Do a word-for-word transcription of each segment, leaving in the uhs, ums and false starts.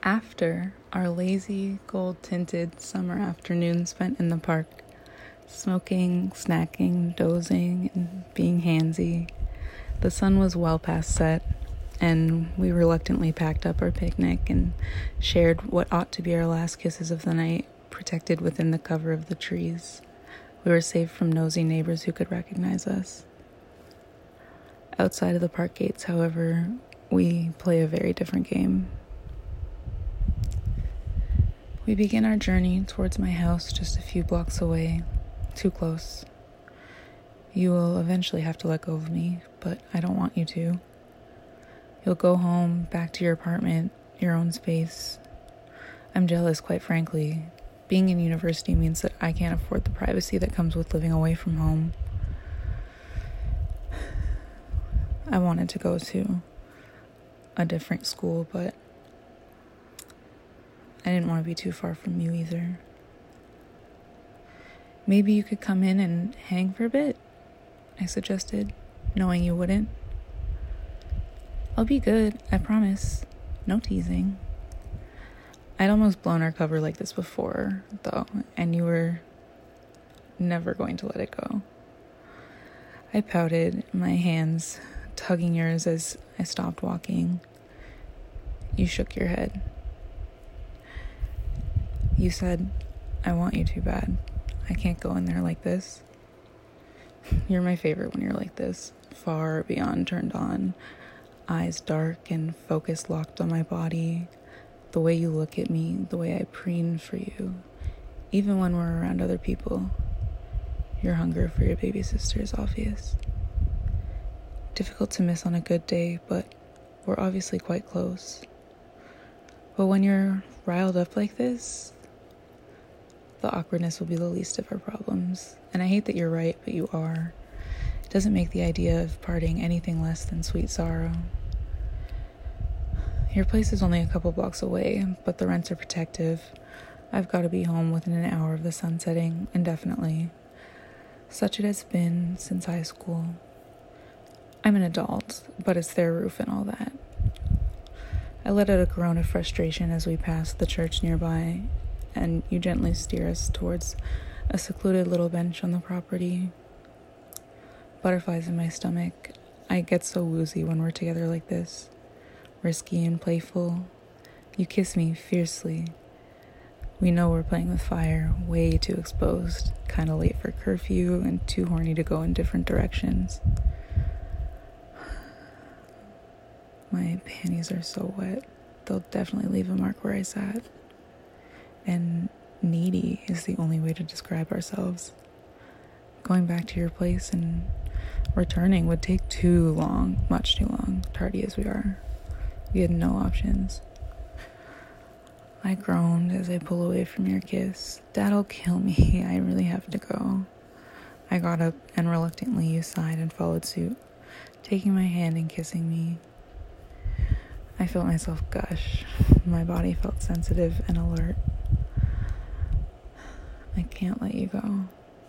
After our lazy, gold-tinted summer afternoon spent in the park, smoking, snacking, dozing, and being handsy, the sun was well past set, and we reluctantly packed up our picnic and shared what ought to be our last kisses of the night, protected within the cover of the trees. We were safe from nosy neighbors who could recognize us. Outside of the park gates, however, we play a very different game. We begin our journey towards my house just a few blocks away, too close. You will eventually have to let go of me, but I don't want you to. You'll go home, back to your apartment, your own space. I'm jealous, quite frankly. Being in university means that I can't afford the privacy that comes with living away from home. I wanted to go to a different school, but I didn't want to be too far from you either. Maybe you could come in and hang for a bit, I suggested, knowing you wouldn't. I'll be good, I promise. No teasing. I'd almost blown our cover like this before, though, and you were never going to let it go. I pouted, my hands tugging yours as I stopped walking. You shook your head. You said, I want you too bad. I can't go in there like this. You're my favorite when you're like this, far beyond turned on, eyes dark and focus locked on my body, the way you look at me, the way I preen for you, even when we're around other people. Your hunger for your baby sister is obvious. Difficult to miss on a good day, but we're obviously quite close. But when you're riled up like this, the awkwardness will be the least of our problems. And I hate that you're right, but you are. It doesn't make the idea of parting anything less than sweet sorrow. Your place is only a couple blocks away, but the rents are protective. I've got to be home within an hour of the sun setting, indefinitely. Such it has been since high school. I'm an adult, but it's their roof and all that. I let out a groan of frustration as we passed the church nearby, and you gently steer us towards a secluded little bench on the property. Butterflies in my stomach. I get so woozy when we're together like this. Risky and playful. You kiss me fiercely. We know we're playing with fire, way too exposed, kind of late for curfew, and too horny to go in different directions. My panties are so wet, they'll definitely leave a mark where I sat. And needy is the only way to describe ourselves. Going back to your place and returning would take too long, much too long, tardy as we are. We had no options. I groaned as I pull away from your kiss. Dad'll kill me, I really have to go. I got up and reluctantly you sighed and followed suit, taking my hand and kissing me. I felt myself gush. My body felt sensitive and alert. I can't let you go.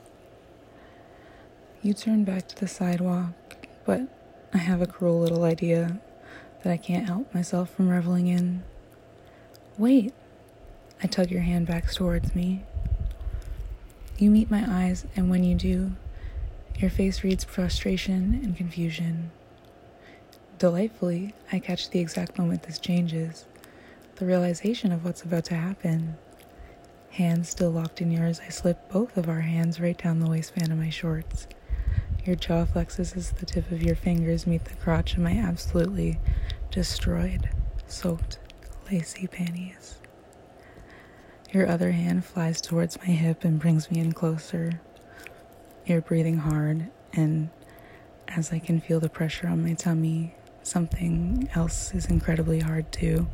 You turn back to the sidewalk, but I have a cruel little idea that I can't help myself from reveling in. Wait. I tug your hand back towards me. You meet my eyes, and when you do, your face reads frustration and confusion. Delightfully, I catch the exact moment this changes, the realization of what's about to happen. Hands still locked in yours, I slip both of our hands right down the waistband of my shorts. Your jaw flexes as the tip of your fingers meet the crotch of my absolutely destroyed, soaked, lacy panties. Your other hand flies towards my hip and brings me in closer. You're breathing hard, and as I can feel the pressure on my tummy, something else is incredibly hard too.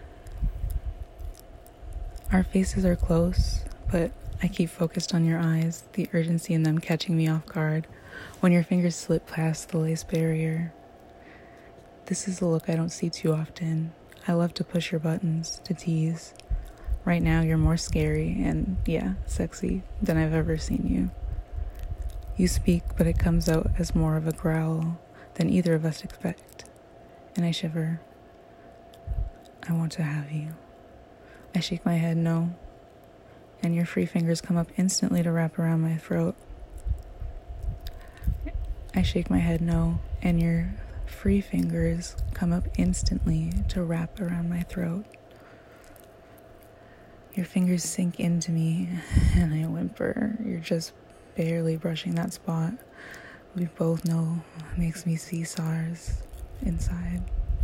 Our faces are close, but I keep focused on your eyes, the urgency in them catching me off guard when your fingers slip past the lace barrier. This is a look I don't see too often. I love to push your buttons, to tease. Right now you're more scary and, yeah, sexy than I've ever seen you. You speak, but it comes out as more of a growl than either of us expect. And I shiver. I want to have you. I shake my head no, and your free fingers come up instantly to wrap around my throat. I shake my head no, and your free fingers come up instantly to wrap around my throat. Your fingers sink into me, and I whimper. You're just barely brushing that spot. We both know it makes me see SARS inside.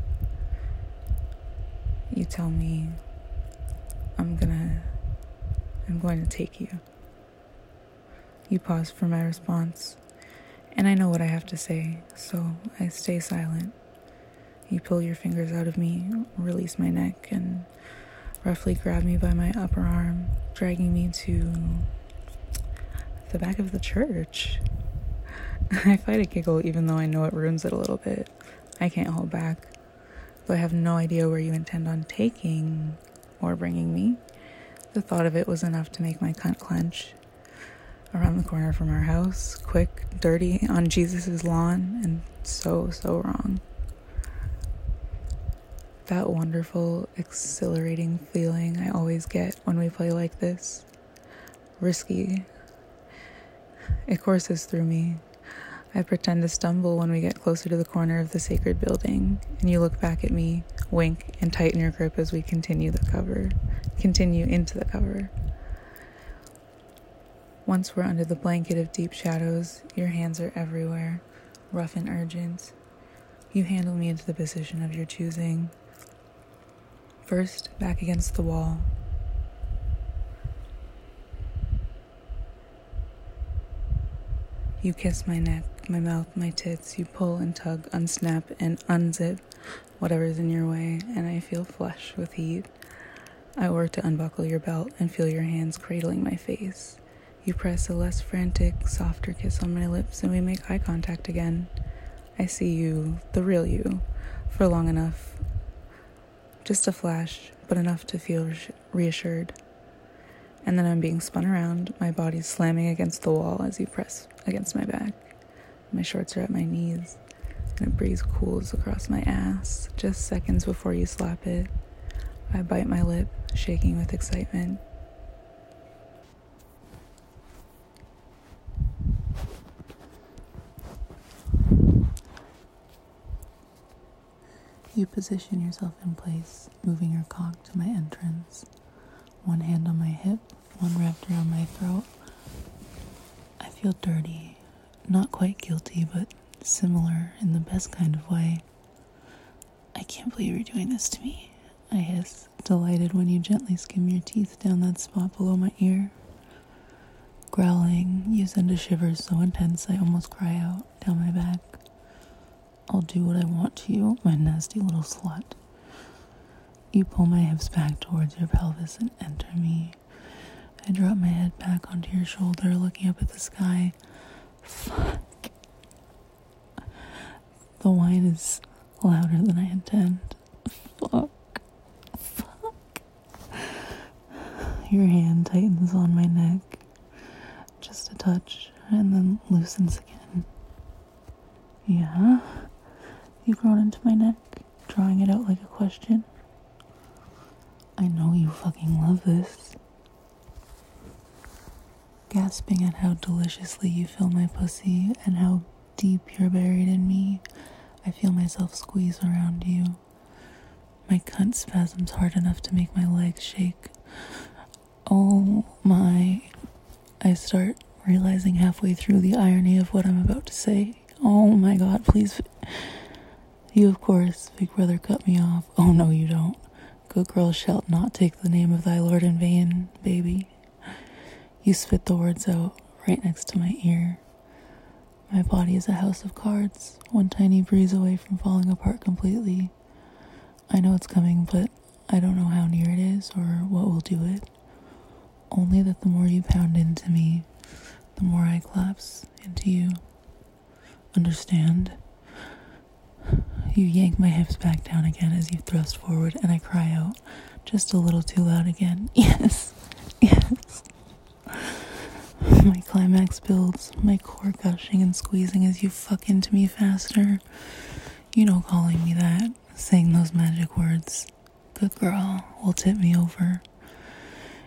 You tell me I'm gonna, I'm going to take you. You pause for my response, and I know what I have to say, so I stay silent. You pull your fingers out of me, release my neck, and roughly grab me by my upper arm, dragging me to the back of the church. I fight a giggle even though I know it ruins it a little bit. I can't hold back. Though I have no idea where you intend on taking or bringing me, the thought of it was enough to make my cunt clench. Around the corner from our house, quick, dirty, on Jesus' lawn, and so, so wrong. That wonderful, exhilarating feeling I always get when we play like this. Risky. It courses through me. I pretend to stumble when we get closer to the corner of the sacred building, and you look back at me, wink, and tighten your grip as we continue the cover. Continue into the cover. Once we're under the blanket of deep shadows, your hands are everywhere, rough and urgent. You handle me into the position of your choosing. First, back against the wall. You kiss my neck, my mouth, my tits. You pull and tug, unsnap and unzip whatever's in your way, and I feel flush with heat. I work to unbuckle your belt and feel your hands cradling my face. You press a less frantic, softer kiss on my lips, and we make eye contact again. I see you, the real you, for long enough. Just a flash, but enough to feel reassured. And then I'm being spun around, my body slamming against the wall as you press against my back. My shorts are at my knees, and a breeze cools across my ass, just seconds before you slap it. I bite my lip, shaking with excitement. You position yourself in place, moving your cock to my entrance. One hand on my hip, one wrapped around my throat. I feel dirty, not quite guilty, but similar in the best kind of way. I can't believe you're doing this to me, I hiss, delighted when you gently skim your teeth down that spot below my ear. Growling, you send a shiver so intense I almost cry out down my back. I'll do what I want to you, my nasty little slut. You pull my hips back towards your pelvis and enter me. I drop my head back onto your shoulder, looking up at the sky. Fuck. The whine is louder than I intend. Fuck. Fuck. Your hand tightens on my neck. Just a touch, and then loosens again. Yeah? You grown into my neck, drawing it out like a question. I know you fucking love this. Gasping at how deliciously you fill my pussy and how deep you're buried in me, I feel myself squeeze around you. My cunt spasms hard enough to make my legs shake. Oh my... I start realizing halfway through the irony of what I'm about to say. Oh my god, please... You, of course, big brother, cut me off. Oh no, you don't. Good girl shalt not take the name of thy lord in vain, baby. You spit the words out right next to my ear. My body is a house of cards, one tiny breeze away from falling apart completely. I know it's coming, but I don't know how near it is or what will do it. Only that the more you pound into me, the more I collapse into you. Understand? You yank my hips back down again as you thrust forward, and I cry out, just a little too loud again. Yes, yes. My climax builds, my core gushing and squeezing as you fuck into me faster. You know, calling me that, saying those magic words. Good girl will tip me over.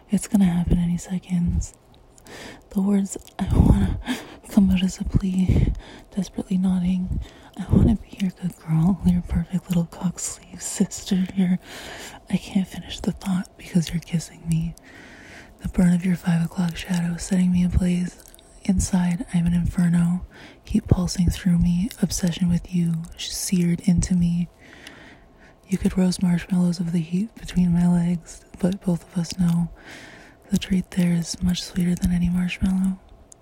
It's gonna happen any seconds. The words I wanna come out as a plea, desperately nodding. I wanna be your good girl, your perfect little cock sleeve sister. Your I can't finish the thought because you're kissing me. The burn of your five o'clock shadow setting me ablaze. Inside, I'm an inferno. Heat pulsing through me. Obsession with you seared into me. You could roast marshmallows of the heat between my legs, but both of us know the treat there is much sweeter than any marshmallow.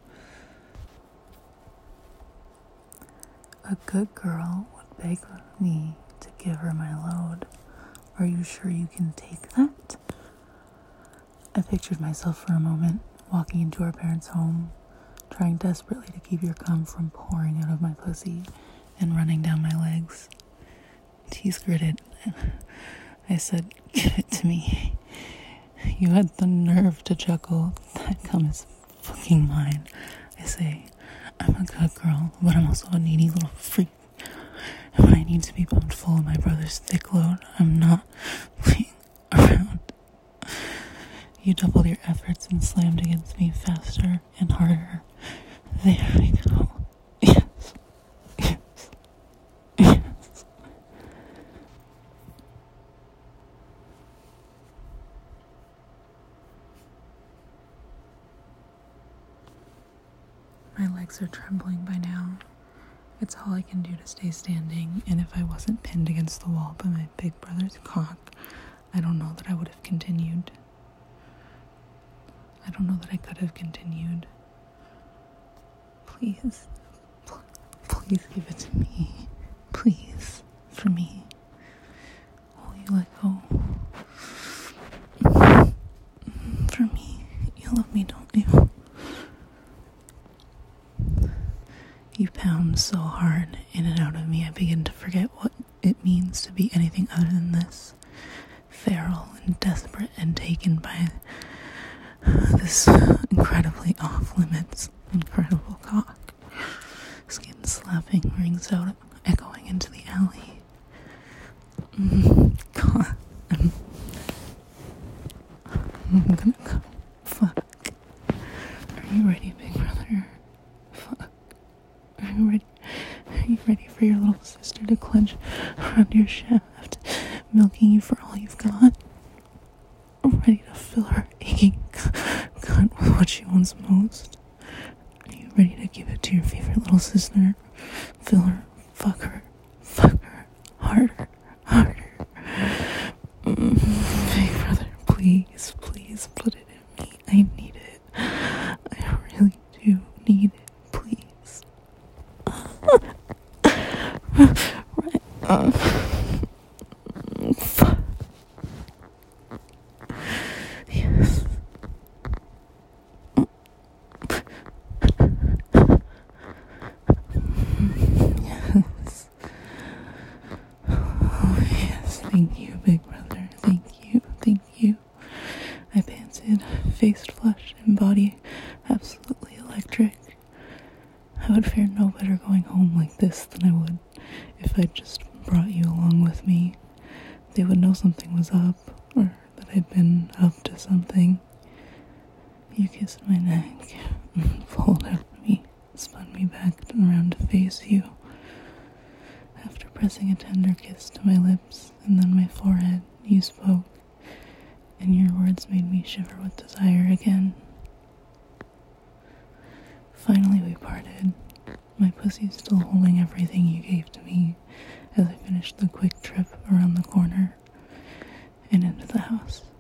A good girl would beg me to give her my load. Are you sure you can take that? I pictured myself for a moment, walking into our parents' home, trying desperately to keep your cum from pouring out of my pussy and running down my legs. Teeth gritted. I said, give it to me. You had the nerve to chuckle. That cum is fucking mine. I say, I'm a good girl, but I'm also a needy little freak. And when I need to be pumped full of my brother's thick load, I'm not playing around. You doubled your efforts and slammed against me faster and harder. There we go. Yes. Yes. Yes. My legs are trembling by now. It's all I can do to stay standing, and if I wasn't pinned against the wall by my big brother's cock, I don't know that I would have continued. I don't know that I could have continued. Please, pl- please give it to me. Please, for me. Will you let go? For me. You love me, don't you? You pound so hard in and out of me, I begin to forget what it means to be anything other than this. Feral and desperate and taken by this incredibly off-limits, incredible cock. Skin slapping rings out, echoing into the alley. Mm, God, I'm, I'm gonna go. Fuck. Are you ready, big brother? Fuck. Are you ready? Are you ready for your little sister to clench around your shaft, milking you for all you've got? Ready to fill her aching gut with what she wants most? Are you ready to give it to your favorite little sister? Fill her, fuck her, fuck her, harder, harder. Mm, big brother, please, please put it in me. I need it. I really do need it. Please. Right. Uh, fuck. Yes. Yes. Oh, yes. Thank you, big brother. Thank you. Thank you. I panted, face flushed and body absolutely electric. I would fare no better going home like this than I would if I'd just brought you along with me. They would know something was up, or that I'd been up to something. You kissed my neck, pulled out me, spun me back around to face you. After pressing a tender kiss to my lips and then my forehead, you spoke, and your words made me shiver with desire again. Finally we parted, my pussy still holding everything you gave to me as I finished the quick trip around the corner and into the house.